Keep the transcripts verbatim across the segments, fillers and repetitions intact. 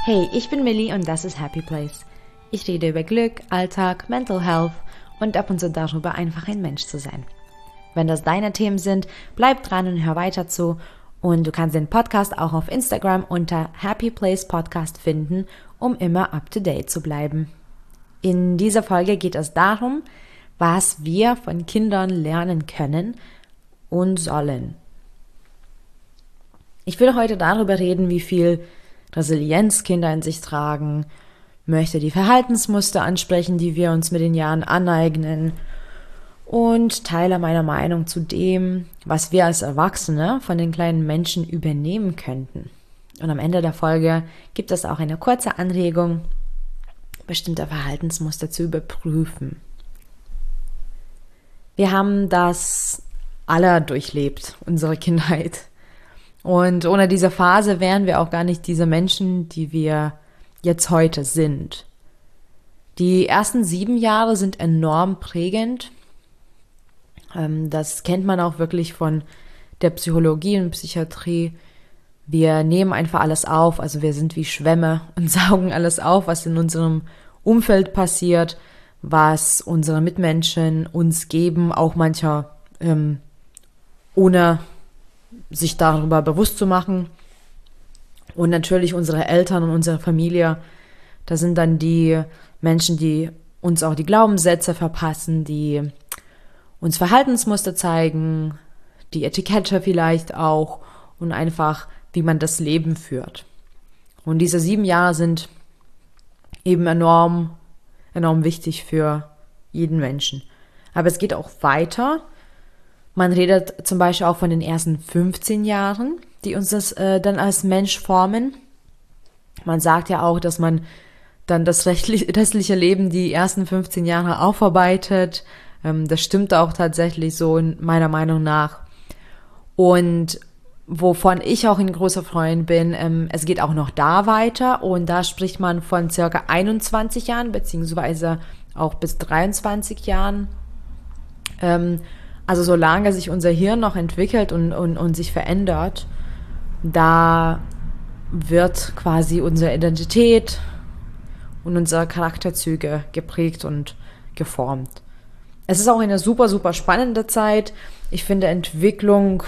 Hey, ich bin Millie und das ist Happy Place. Ich rede über Glück, Alltag, Mental Health und ab und zu darüber, einfach ein Mensch zu sein. Wenn das deine Themen sind, bleib dran und hör weiter zu. Und du kannst den Podcast auch auf Instagram unter Happy Place Podcast finden, um immer up to date zu bleiben. In dieser Folge geht es darum, was wir von Kindern lernen können und sollen. Ich will heute darüber reden, wie viel Resilienz Kinder in sich tragen, möchte die Verhaltensmuster ansprechen, die wir uns mit den Jahren aneignen und teile meine Meinung zu dem, was wir als Erwachsene von den kleinen Menschen übernehmen könnten. Und am Ende der Folge gibt es auch eine kurze Anregung, bestimmte Verhaltensmuster zu überprüfen. Wir haben das alle durchlebt, unsere Kindheit. Und ohne diese Phase wären wir auch gar nicht diese Menschen, die wir jetzt heute sind. Die ersten sieben Jahre sind enorm prägend. Das kennt man auch wirklich von der Psychologie und Psychiatrie. Wir nehmen einfach alles auf, also wir sind wie Schwämme und saugen alles auf, was in unserem Umfeld passiert, was unsere Mitmenschen uns geben, auch mancher ähm, ohne sich darüber bewusst zu machen. Und natürlich unsere Eltern und unsere Familie, das sind dann die Menschen, die uns auch die Glaubenssätze verpassen, die uns Verhaltensmuster zeigen, die Etikette vielleicht auch und einfach, wie man das Leben führt. Und diese sieben Jahre sind eben enorm, enorm wichtig für jeden Menschen. Aber es geht auch weiter. Man redet zum Beispiel auch von den ersten fünfzehn Jahren, die uns das äh, dann als Mensch formen. Man sagt ja auch, dass man dann das restliche Leben die ersten fünfzehn Jahre aufarbeitet. Ähm, das stimmt auch tatsächlich so in meiner Meinung nach. Und wovon ich auch ein großer Freund bin, ähm, es geht auch noch da weiter. Und da spricht man von circa einundzwanzig Jahren, beziehungsweise auch bis dreiundzwanzig Jahren. Ähm, Also solange sich unser Hirn noch entwickelt und, und, und sich verändert, da wird quasi unsere Identität und unsere Charakterzüge geprägt und geformt. Es ist auch eine super, super spannende Zeit. Ich finde Entwicklung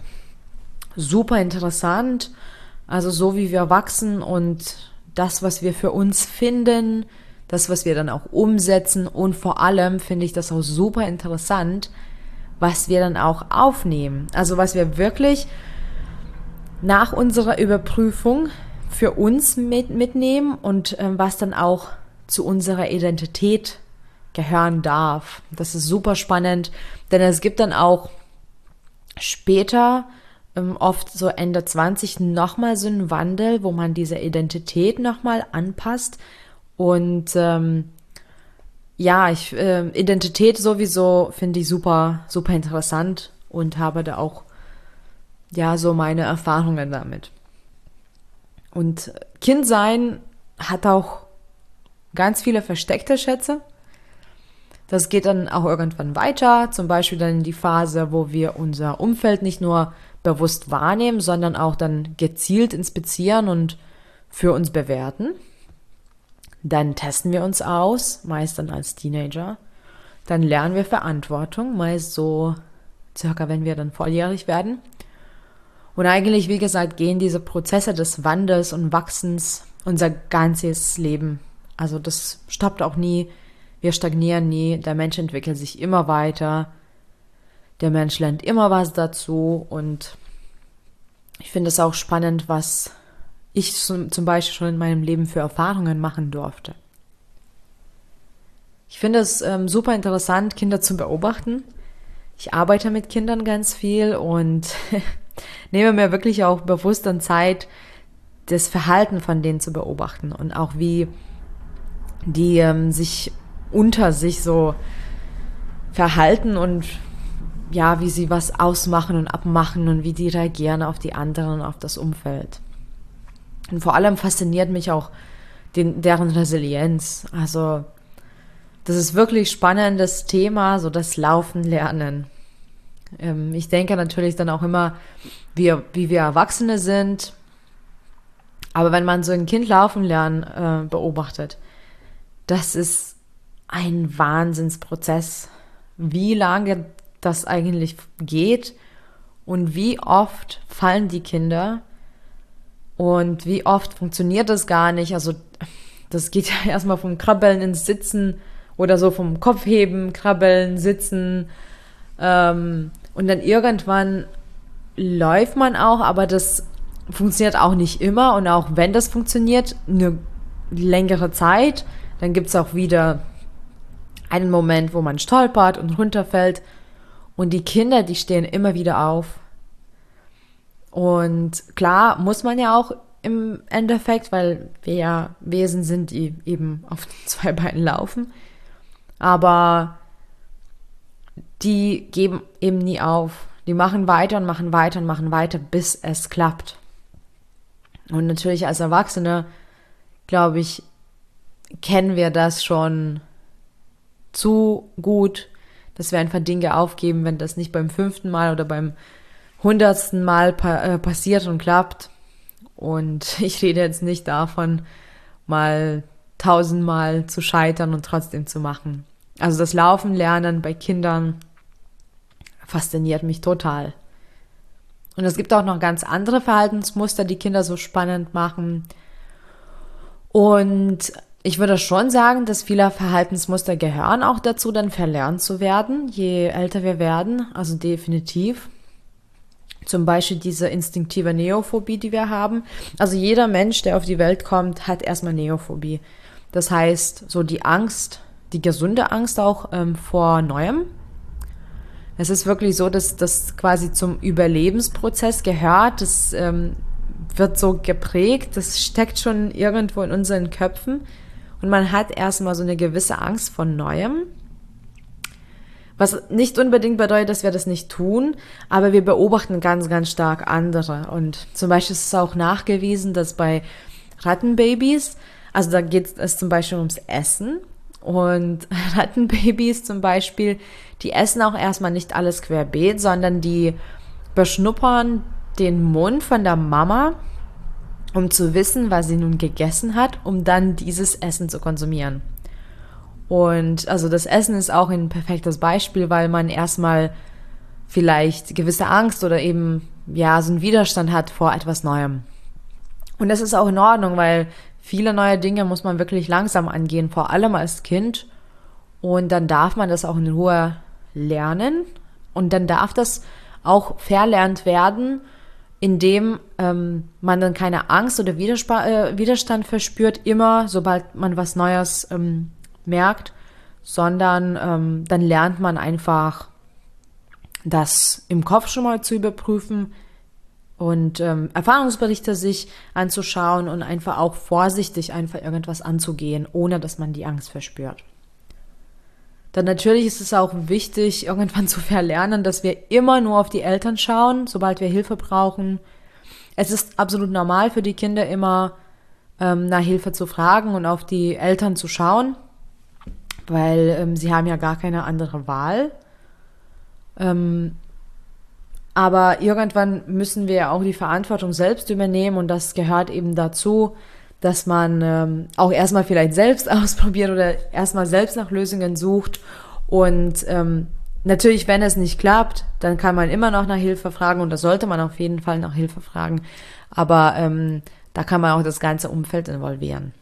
super interessant. Also so wie wir wachsen und das, was wir für uns finden, das, was wir dann auch umsetzen und vor allem finde ich das auch super interessant, was wir dann auch aufnehmen. Also was wir wirklich nach unserer Überprüfung für uns mit, mitnehmen und äh, was dann auch zu unserer Identität gehören darf. Das ist super spannend, denn es gibt dann auch später, ähm, oft so Ende zwanzig, nochmal so einen Wandel, wo man diese Identität nochmal anpasst und ähm, Ja, ich, äh, Identität sowieso finde ich super, super interessant und habe da auch, ja, so meine Erfahrungen damit. Und Kindsein hat auch ganz viele versteckte Schätze. Das geht dann auch irgendwann weiter, zum Beispiel dann in die Phase, wo wir unser Umfeld nicht nur bewusst wahrnehmen, sondern auch dann gezielt inspizieren und für uns bewerten. Dann testen wir uns aus, meist dann als Teenager. Dann lernen wir Verantwortung, meist so circa, wenn wir dann volljährig werden. Und eigentlich, wie gesagt, gehen diese Prozesse des Wandels und Wachsens unser ganzes Leben. Also das stoppt auch nie, wir stagnieren nie, der Mensch entwickelt sich immer weiter, der Mensch lernt immer was dazu und ich finde es auch spannend, was ich zum Beispiel schon in meinem Leben für Erfahrungen machen durfte. Ich finde es ähm, super interessant, Kinder zu beobachten. Ich arbeite mit Kindern ganz viel und nehme mir wirklich auch bewusst dann Zeit, das Verhalten von denen zu beobachten und auch wie die ähm, sich unter sich so verhalten und ja, wie sie was ausmachen und abmachen und wie die reagieren auf die anderen, auf das Umfeld. Und vor allem fasziniert mich auch den, deren Resilienz. Also das ist wirklich spannendes Thema, so das Laufen lernen. Ähm, ich denke natürlich dann auch immer, wie, wie wir Erwachsene sind, Aber wenn man so ein Kind laufen lernen äh, beobachtet, das ist ein Wahnsinnsprozess, wie lange das eigentlich geht und wie oft fallen die Kinder und wie oft funktioniert das gar nicht. Also das geht ja erstmal vom Krabbeln ins Sitzen oder so vom Kopfheben, Krabbeln, Sitzen ähm, und dann irgendwann läuft man auch, aber das funktioniert auch nicht immer und auch wenn das funktioniert, eine längere Zeit, dann gibt es auch wieder einen Moment, wo man stolpert und runterfällt und die Kinder, die stehen immer wieder auf. Und klar muss man ja auch im Endeffekt, weil wir ja Wesen sind, die eben auf zwei Beinen laufen, aber die geben eben nie auf. Die machen weiter und machen weiter und machen weiter, bis es klappt. Und natürlich als Erwachsene, glaube ich, kennen wir das schon zu gut, dass wir einfach Dinge aufgeben, wenn das nicht beim fünften Mal oder beim hundertsten Mal pa- äh, passiert und klappt. Und ich rede jetzt nicht davon, mal tausendmal zu scheitern und trotzdem zu machen. Also das Laufen lernen bei Kindern fasziniert mich total. Und es gibt auch noch ganz andere Verhaltensmuster, die Kinder so spannend machen. Und ich würde schon sagen, dass viele Verhaltensmuster gehören auch dazu, dann verlernt zu werden, je älter wir werden. Also definitiv. Zum Beispiel diese instinktive Neophobie, die wir haben. Also jeder Mensch, der auf die Welt kommt, hat erstmal Neophobie. Das heißt, so die Angst, die gesunde Angst auch ähm, vor Neuem. Es ist wirklich so, dass das quasi zum Überlebensprozess gehört. Das ähm, wird so geprägt. Das steckt schon irgendwo in unseren Köpfen. Und man hat erstmal so eine gewisse Angst vor Neuem. Was nicht unbedingt bedeutet, dass wir das nicht tun, aber wir beobachten ganz, ganz stark andere. Und zum Beispiel ist es auch nachgewiesen, dass bei Rattenbabys, also da geht es zum Beispiel ums Essen, und Rattenbabys zum Beispiel, die essen auch erstmal nicht alles querbeet, sondern die beschnuppern den Mund von der Mama, um zu wissen, was sie nun gegessen hat, um dann dieses Essen zu konsumieren. Und also das Essen ist auch ein perfektes Beispiel, weil man erstmal vielleicht gewisse Angst oder eben ja so einen Widerstand hat vor etwas Neuem. Und das ist auch in Ordnung, weil viele neue Dinge muss man wirklich langsam angehen, vor allem als Kind. Und dann darf man das auch in Ruhe lernen. Und dann darf das auch verlernt werden, indem ähm, man dann keine Angst oder Widersp- äh, Widerstand verspürt, immer sobald man was Neues ähm, merkt, sondern ähm, dann lernt man einfach, das im Kopf schon mal zu überprüfen und ähm, Erfahrungsberichte sich anzuschauen und einfach auch vorsichtig einfach irgendwas anzugehen, ohne dass man die Angst verspürt. Dann natürlich ist es auch wichtig, irgendwann zu verlernen, dass wir immer nur auf die Eltern schauen, sobald wir Hilfe brauchen. Es ist absolut normal für die Kinder immer ähm, nach Hilfe zu fragen und auf die Eltern zu schauen, weil ähm, sie haben ja gar keine andere Wahl. Ähm, aber irgendwann müssen wir auch die Verantwortung selbst übernehmen und das gehört eben dazu, dass man ähm, auch erstmal vielleicht selbst ausprobiert oder erstmal selbst nach Lösungen sucht und ähm, natürlich, wenn es nicht klappt, dann kann man immer noch nach Hilfe fragen und da sollte man auf jeden Fall nach Hilfe fragen, aber ähm, da kann man auch das ganze Umfeld involvieren.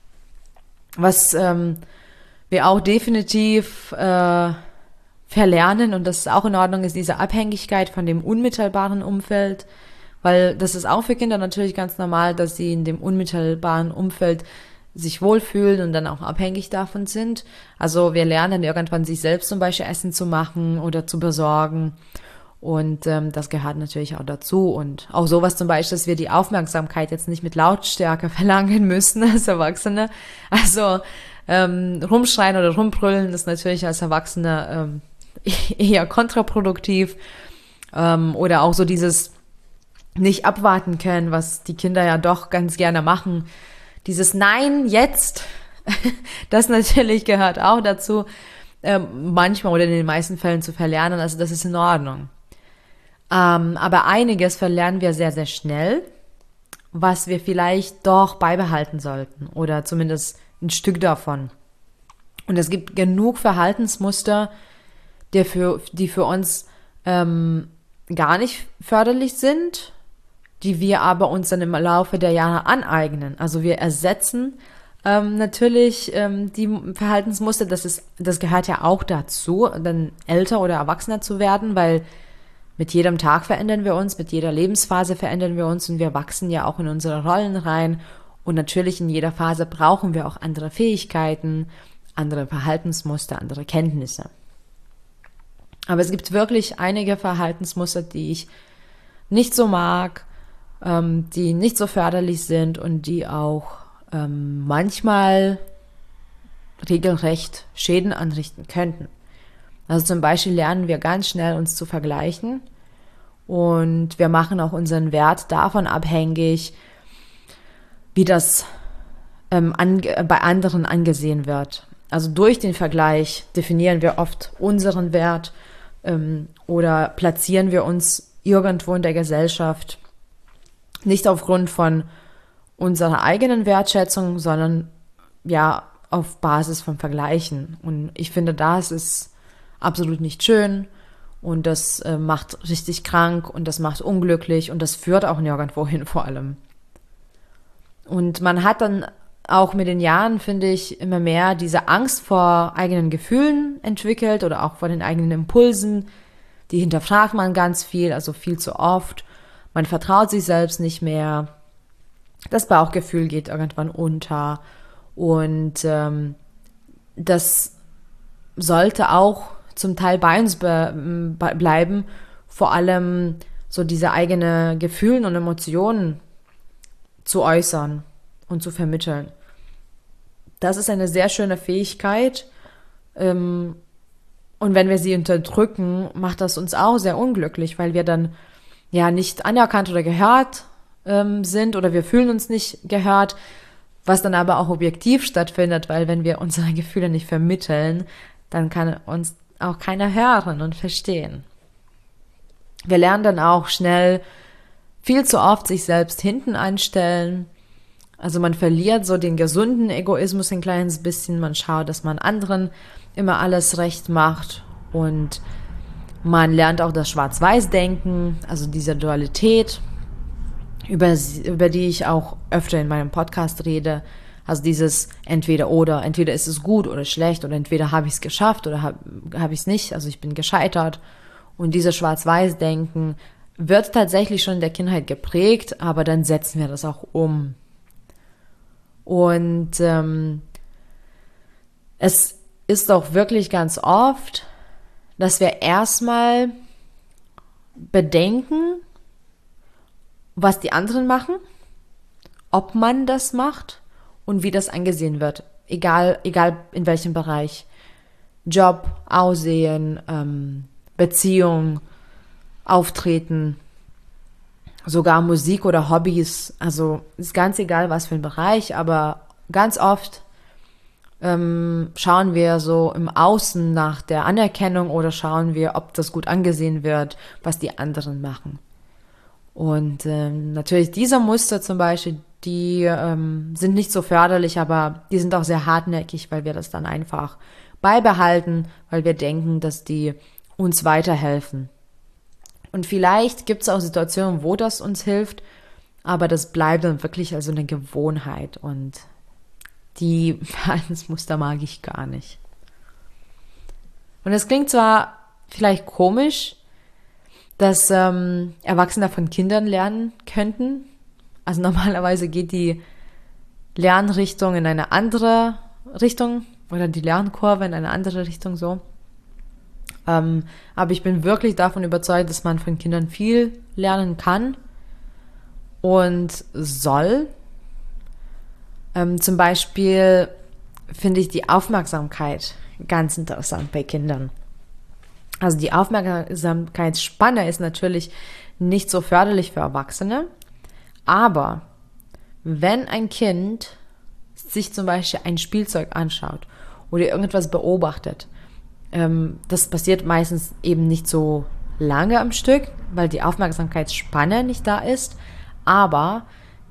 Was ähm, wir auch definitiv äh, verlernen, und das ist auch in Ordnung, ist diese Abhängigkeit von dem unmittelbaren Umfeld, weil das ist auch für Kinder natürlich ganz normal, dass sie in dem unmittelbaren Umfeld sich wohlfühlen und dann auch abhängig davon sind. Also wir lernen irgendwann, sich selbst zum Beispiel Essen zu machen oder zu besorgen und ähm, das gehört natürlich auch dazu und auch sowas zum Beispiel, dass wir die Aufmerksamkeit jetzt nicht mit Lautstärke verlangen müssen als Erwachsene. Also ähm, rumschreien oder rumbrüllen ist natürlich als Erwachsene ähm, eher kontraproduktiv ähm, oder auch so dieses nicht abwarten können, was die Kinder ja doch ganz gerne machen. Dieses Nein, jetzt, das natürlich gehört auch dazu, ähm, manchmal oder in den meisten Fällen zu verlernen, also das ist in Ordnung. Ähm, aber einiges verlernen wir sehr, sehr schnell was wir vielleicht doch beibehalten sollten oder zumindest ein Stück davon. Und es gibt genug Verhaltensmuster, die für, die für uns ähm, gar nicht förderlich sind, die wir aber uns dann im Laufe der Jahre aneignen. Also wir ersetzen ähm, natürlich ähm, die Verhaltensmuster, das ist, das gehört ja auch dazu, dann älter oder erwachsener zu werden, weil mit jedem Tag verändern wir uns, mit jeder Lebensphase verändern wir uns und wir wachsen ja auch in unsere Rollen rein. Und natürlich in jeder Phase brauchen wir auch andere Fähigkeiten, andere Verhaltensmuster, andere Kenntnisse. Aber es gibt wirklich einige Verhaltensmuster, die ich nicht so mag, ähm, die nicht so förderlich sind und die auch ähm, manchmal regelrecht Schäden anrichten könnten. Also zum Beispiel lernen wir ganz schnell, uns zu vergleichen und wir machen auch unseren Wert davon abhängig, wie das ähm, an, bei anderen angesehen wird. Also durch den Vergleich definieren wir oft unseren Wert ähm, oder platzieren wir uns irgendwo in der Gesellschaft nicht aufgrund von unserer eigenen Wertschätzung, sondern ja auf Basis von Vergleichen. Und ich finde, das ist absolut nicht schön und das äh, macht richtig krank und das macht unglücklich und das führt auch nirgendwo hin vor allem. Und man hat dann auch mit den Jahren, finde ich, immer mehr diese Angst vor eigenen Gefühlen entwickelt oder auch vor den eigenen Impulsen. Die hinterfragt man ganz viel, also viel zu oft. Man vertraut sich selbst nicht mehr. Das Bauchgefühl geht irgendwann unter. Und ähm, das sollte auch zum Teil bei uns be- be- bleiben. Vor allem so diese eigenen Gefühle und Emotionen zu äußern und zu vermitteln. Das ist eine sehr schöne Fähigkeit. Ähm, und wenn wir sie unterdrücken, macht das uns auch sehr unglücklich, weil wir dann ja nicht anerkannt oder gehört ähm, sind oder wir fühlen uns nicht gehört, was dann aber auch objektiv stattfindet, weil wenn wir unsere Gefühle nicht vermitteln, dann kann uns auch keiner hören und verstehen. Wir lernen dann auch schnell viel zu oft sich selbst hinten anstellen. Also man verliert so den gesunden Egoismus ein kleines bisschen. Man schaut, dass man anderen immer alles recht macht. Und man lernt auch das Schwarz-Weiß-Denken, also diese Dualität, über, über die ich auch öfter in meinem Podcast rede. Also dieses entweder oder, entweder ist es gut oder schlecht oder entweder habe ich es geschafft oder habe hab ich es nicht, also ich bin gescheitert. Und dieses Schwarz-Weiß-Denken wird tatsächlich schon in der Kindheit geprägt, aber dann setzen wir das auch um. Und ähm, es ist auch wirklich ganz oft, dass wir erstmal bedenken, was die anderen machen, ob man das macht und wie das angesehen wird, egal, egal in welchem Bereich. Job, Aussehen, ähm, Beziehung, Auftreten, sogar Musik oder Hobbys, also ist ganz egal, was für ein Bereich, aber ganz oft ähm, schauen wir so im Außen nach der Anerkennung oder schauen wir, ob das gut angesehen wird, was die anderen machen. Und ähm, natürlich diese Muster zum Beispiel, die ähm, sind nicht so förderlich, aber die sind auch sehr hartnäckig, weil wir das dann einfach beibehalten, weil wir denken, dass die uns weiterhelfen. Und vielleicht gibt es auch Situationen, wo das uns hilft, aber das bleibt dann wirklich also eine Gewohnheit und die Verhaltensmuster mag ich gar nicht. Und es klingt zwar vielleicht komisch, dass ähm, Erwachsene von Kindern lernen könnten. Also normalerweise geht die Lernrichtung in eine andere Richtung oder die Lernkurve in eine andere Richtung so. Ähm, aber ich bin wirklich davon überzeugt, dass man von Kindern viel lernen kann und soll. Ähm, zum Beispiel finde ich die Aufmerksamkeit ganz interessant bei Kindern. Also die Aufmerksamkeitsspanne ist natürlich nicht so förderlich für Erwachsene, aber wenn ein Kind sich zum Beispiel ein Spielzeug anschaut oder irgendetwas beobachtet, ähm, das passiert meistens eben nicht so lange am Stück, weil die Aufmerksamkeitsspanne nicht da ist, aber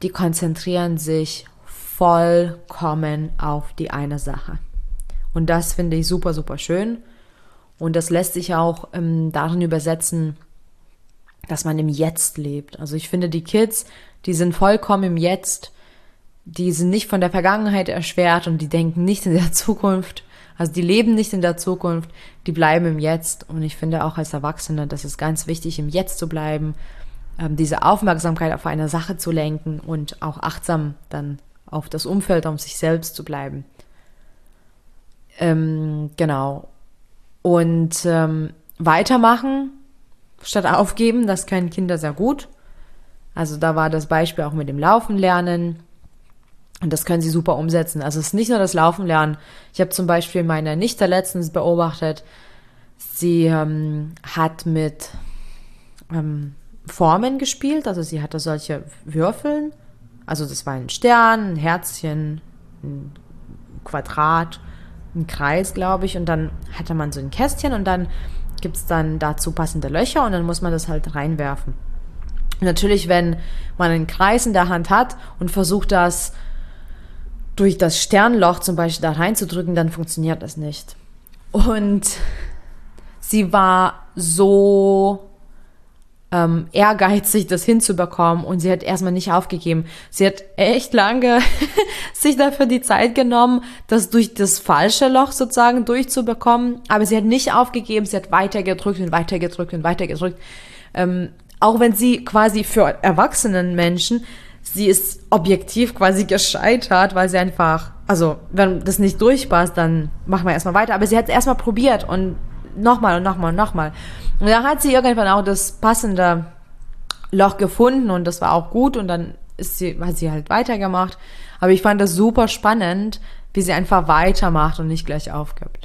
die konzentrieren sich vollkommen auf die eine Sache. Und das finde ich super, super schön. Und das lässt sich auch ähm, darin übersetzen, dass man im Jetzt lebt. Also ich finde, die Kids, die sind vollkommen im Jetzt. Die sind nicht von der Vergangenheit erschwert und die denken nicht in der Zukunft. Also die leben nicht in der Zukunft, die bleiben im Jetzt. Und ich finde auch als Erwachsene, das ist ganz wichtig, im Jetzt zu bleiben, ähm, diese Aufmerksamkeit auf eine Sache zu lenken und auch achtsam dann auf das Umfeld, um sich selbst zu bleiben. Ähm, genau. Und ähm, weitermachen statt aufgeben, das können Kinder sehr gut. Also da war das Beispiel auch mit dem Laufen lernen. Und das können sie super umsetzen. Also es ist nicht nur das Laufen lernen. Ich habe zum Beispiel meine Nichte letztens beobachtet. Sie ähm, hat mit ähm, Formen gespielt. Also sie hatte solche Würfeln. Also das war ein Stern, ein Herzchen, ein Quadrat, ein Kreis, glaube ich. Und dann hatte man so ein Kästchen und dann gibt es dann dazu passende Löcher und dann muss man das halt reinwerfen. Und natürlich, wenn man einen Kreis in der Hand hat und versucht, das durch das Sternloch zum Beispiel da reinzudrücken, dann funktioniert das nicht. Und sie war so ähm, ehrgeizig, das hinzubekommen und sie hat erstmal nicht aufgegeben. Sie hat echt lange sich dafür die Zeit genommen, das durch das falsche Loch sozusagen durchzubekommen, aber sie hat nicht aufgegeben, sie hat weitergedrückt und weitergedrückt und weitergedrückt. Ähm, auch wenn sie quasi für erwachsenen Menschen, sie ist objektiv quasi gescheitert, weil sie einfach, also wenn das nicht durchpasst, dann machen wir erstmal weiter. Aber sie hat es erstmal probiert und nochmal und nochmal und nochmal. Und dann hat sie irgendwann auch das passende Loch gefunden und das war auch gut und dann ist sie, hat sie halt weitergemacht. Aber ich fand das super spannend, wie sie einfach weitermacht und nicht gleich aufgibt.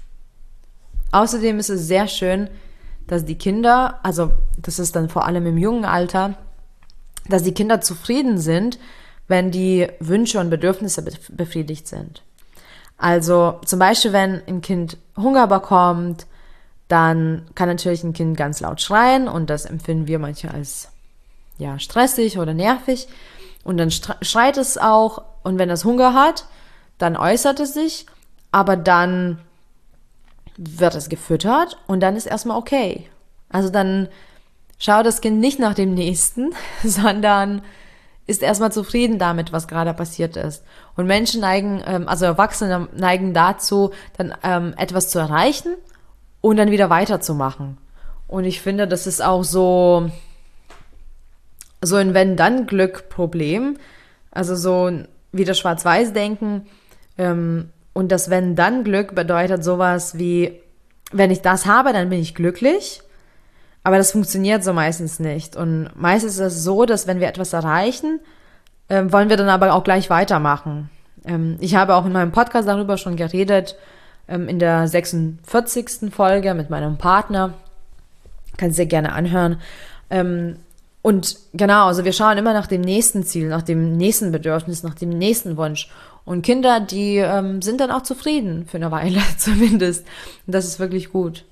Außerdem ist es sehr schön, dass die Kinder, also das ist dann vor allem im jungen Alter, dass die Kinder zufrieden sind, wenn die Wünsche und Bedürfnisse befriedigt sind. Also zum Beispiel, wenn ein Kind Hunger bekommt, dann kann natürlich ein Kind ganz laut schreien und das empfinden wir manchmal als ja, stressig oder nervig und dann schreit es auch und wenn es Hunger hat, dann äußert es sich, aber dann wird es gefüttert und dann ist erstmal okay. Also dann schaut das Kind nicht nach dem Nächsten, sondern ist erstmal zufrieden damit, was gerade passiert ist. Und Menschen neigen, also Erwachsene neigen dazu, dann ähm, etwas zu erreichen und dann wieder weiterzumachen. Und ich finde, das ist auch so, so ein Wenn-Dann-Glück-Problem. Also so wie das Schwarz-Weiß-Denken. Ähm, und das Wenn-Dann-Glück bedeutet sowas wie, wenn ich das habe, dann bin ich glücklich. Aber das funktioniert so meistens nicht. Und meistens ist es so, dass wenn wir etwas erreichen, ähm, wollen wir dann aber auch gleich weitermachen. Ähm, ich habe auch in meinem Podcast darüber schon geredet, ähm, in der sechsundvierzigsten Folge mit meinem Partner. Kannst du dir gerne anhören. Ähm, und genau, also wir schauen immer nach dem nächsten Ziel, nach dem nächsten Bedürfnis, nach dem nächsten Wunsch. Und Kinder, die ähm, sind dann auch zufrieden, für eine Weile zumindest. Und das ist wirklich gut.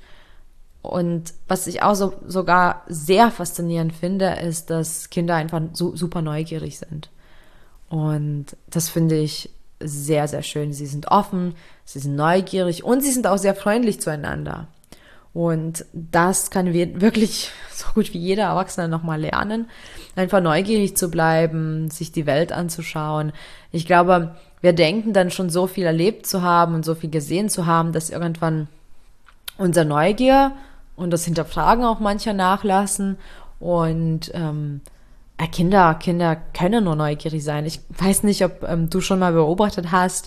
Und was ich auch so, sogar sehr faszinierend finde, ist, dass Kinder einfach so, super neugierig sind. Und das finde ich sehr, sehr schön. Sie sind offen, sie sind neugierig und sie sind auch sehr freundlich zueinander. Und das kann wir wirklich so gut wie jeder Erwachsene nochmal lernen, einfach neugierig zu bleiben, sich die Welt anzuschauen. Ich glaube, wir denken dann schon so viel erlebt zu haben und so viel gesehen zu haben, dass irgendwann unser Neugier und das Hinterfragen auch mancher nachlassen. Und ähm, Kinder, Kinder können nur neugierig sein. Ich weiß nicht, ob ähm, du schon mal beobachtet hast,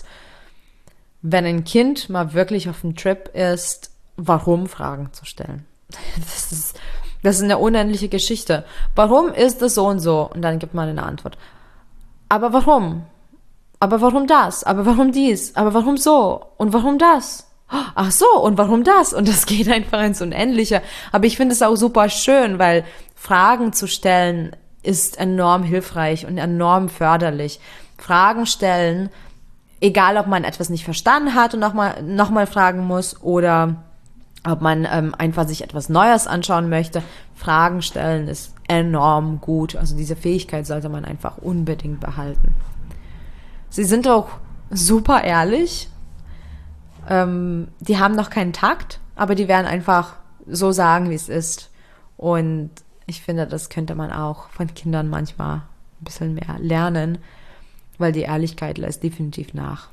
wenn ein Kind mal wirklich auf dem Trip ist, warum Fragen zu stellen. Das ist, das ist eine unendliche Geschichte. Warum ist es so und so? Und dann gibt man eine Antwort. Aber warum? Aber warum das? Aber warum dies? Aber warum so? Und warum das? Ach so, und warum das? Und das geht einfach ins Unendliche. Aber ich finde es auch super schön, weil Fragen zu stellen ist enorm hilfreich und enorm förderlich. Fragen stellen, egal ob man etwas nicht verstanden hat und nochmal noch mal fragen muss oder ob man ähm, einfach sich etwas Neues anschauen möchte. Fragen stellen ist enorm gut. Also diese Fähigkeit sollte man einfach unbedingt behalten. Sie sind auch super ehrlich. Ähm, die haben noch keinen Takt, aber die werden einfach so sagen, wie es ist. Und ich finde, das könnte man auch von Kindern manchmal ein bisschen mehr lernen, weil die Ehrlichkeit lässt definitiv nach.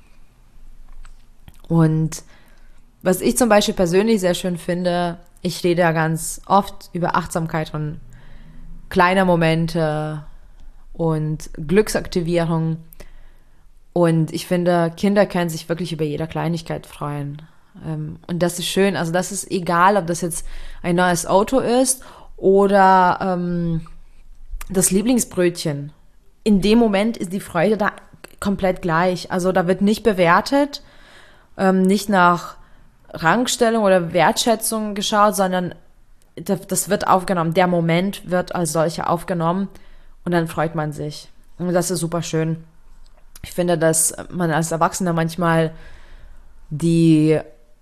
Und was ich zum Beispiel persönlich sehr schön finde, ich rede ja ganz oft über Achtsamkeit und kleine Momente und Glücksaktivierung. Und ich finde, Kinder können sich wirklich über jede Kleinigkeit freuen. Und das ist schön. Also das ist egal, ob das jetzt ein neues Auto ist oder ähm, das Lieblingsbrötchen. In dem Moment ist die Freude da komplett gleich. Also da wird nicht bewertet, ähm, nicht nach Rangstellung oder Wertschätzung geschaut, sondern das wird aufgenommen. Der Moment wird als solcher aufgenommen und dann freut man sich. Und das ist super schön. Ich finde, dass man als Erwachsener manchmal die,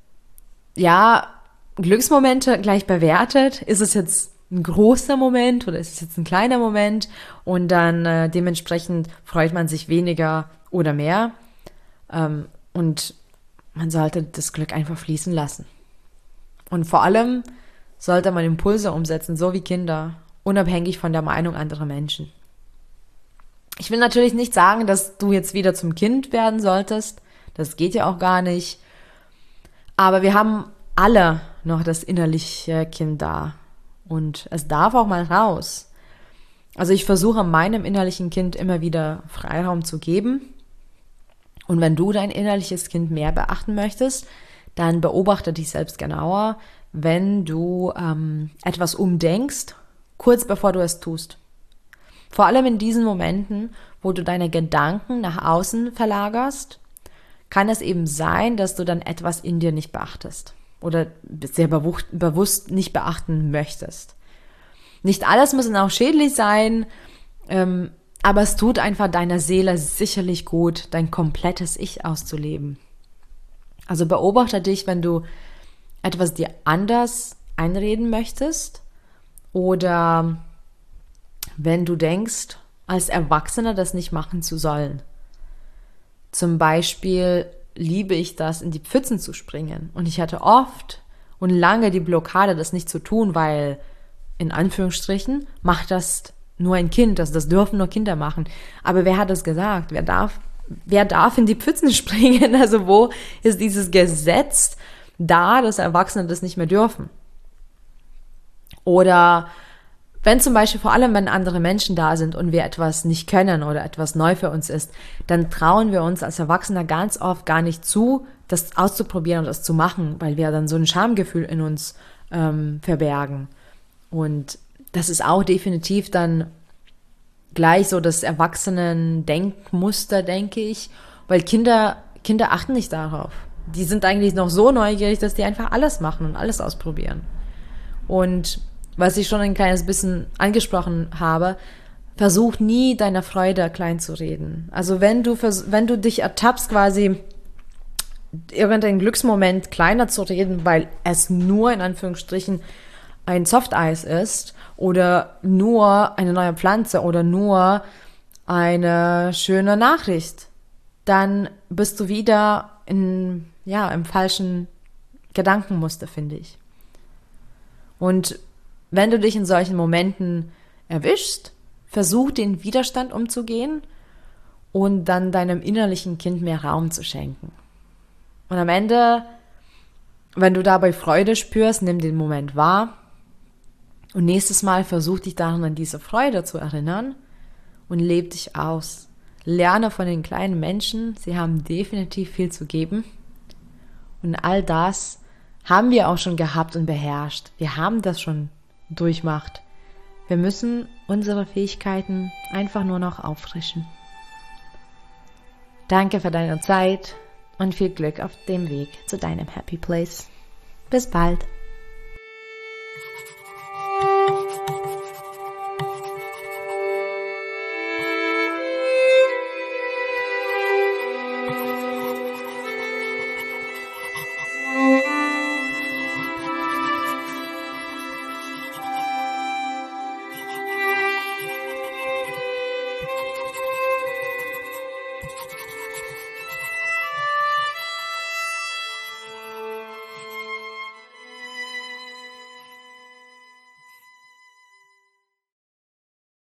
ja, Glücksmomente gleich bewertet. Ist es jetzt ein großer Moment oder ist es jetzt ein kleiner Moment? Und dann äh, dementsprechend freut man sich weniger oder mehr. Ähm, und man sollte das Glück einfach fließen lassen. Und vor allem sollte man Impulse umsetzen, so wie Kinder, unabhängig von der Meinung anderer Menschen. Ich will natürlich nicht sagen, dass du jetzt wieder zum Kind werden solltest. Das geht ja auch gar nicht. Aber wir haben alle noch das innerliche Kind da. Und es darf auch mal raus. Also ich versuche meinem innerlichen Kind immer wieder Freiraum zu geben. Und wenn du dein innerliches Kind mehr beachten möchtest, dann beobachte dich selbst genauer, wenn du ähm, etwas umdenkst, kurz bevor du es tust. Vor allem in diesen Momenten, wo du deine Gedanken nach außen verlagerst, kann es eben sein, dass du dann etwas in dir nicht beachtest oder sehr bewusst nicht beachten möchtest. Nicht alles muss dann auch schädlich sein, ähm, aber es tut einfach deiner Seele sicherlich gut, dein komplettes Ich auszuleben. Also beobachte dich, wenn du etwas dir anders einreden möchtest oder wenn du denkst, als Erwachsener das nicht machen zu sollen. Zum Beispiel liebe ich das, in die Pfützen zu springen. Und ich hatte oft und lange die Blockade, das nicht zu tun, weil, in Anführungsstrichen, macht das nur ein Kind, das, das dürfen nur Kinder machen. Aber wer hat das gesagt? Wer darf, wer darf in die Pfützen springen? Also wo ist dieses Gesetz da, dass Erwachsene das nicht mehr dürfen? Oder wenn zum Beispiel, vor allem wenn andere Menschen da sind und wir etwas nicht können oder etwas neu für uns ist, dann trauen wir uns als Erwachsener ganz oft gar nicht zu, das auszuprobieren und das zu machen, weil wir dann so ein Schamgefühl in uns ähm, verbergen. Und das ist auch definitiv dann gleich so das Erwachsenen-Denkmuster, denke ich, weil Kinder, Kinder achten nicht darauf. Die sind eigentlich noch so neugierig, dass die einfach alles machen und alles ausprobieren. Und was ich schon ein kleines bisschen angesprochen habe, versuch nie deine Freude klein zu reden. Also wenn du, wenn du dich ertappst, quasi irgendeinen Glücksmoment kleiner zu reden, weil es nur in Anführungsstrichen ein Softeis ist oder nur eine neue Pflanze oder nur eine schöne Nachricht, dann bist du wieder in, ja, im falschen Gedankenmuster, finde ich. Und wenn du dich in solchen Momenten erwischst, versuch den Widerstand umzugehen und dann deinem innerlichen Kind mehr Raum zu schenken. Und am Ende, wenn du dabei Freude spürst, nimm den Moment wahr und nächstes Mal versuch dich daran an diese Freude zu erinnern und leb dich aus. Lerne von den kleinen Menschen, sie haben definitiv viel zu geben und all das haben wir auch schon gehabt und beherrscht. Wir haben das schon durchmacht. Wir müssen unsere Fähigkeiten einfach nur noch auffrischen. Danke für deine Zeit und viel Glück auf dem Weg zu deinem Happy Place. Bis bald.